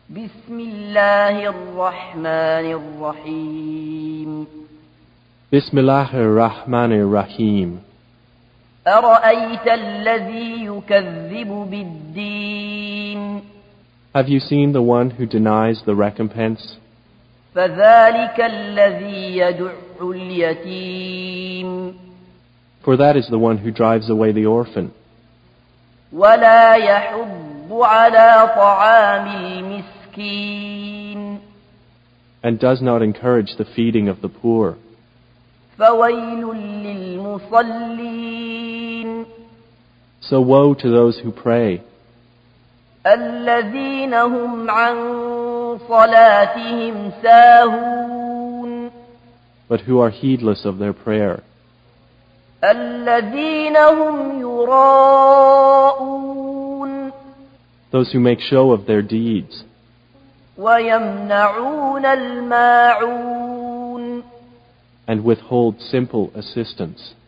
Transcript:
بسم الله الرحمن الرحيم Bismillahir Rahmanir Rahim. أرأيت الذي يكذب بالدين Have you seen the one who denies the recompense? فذلك الذي يدع اليتيم For that is the one who drives away the orphan, ولا يحض على طعام المسكين and does not encourage the feeding of the poor. فويل للمصلين So woe to those who pray, الذين هم عن صلاتهم ساهون but who are heedless of their prayer, الذين هم يراءون those who make show of their deeds, ويمنعون الماعون and withhold simple assistance.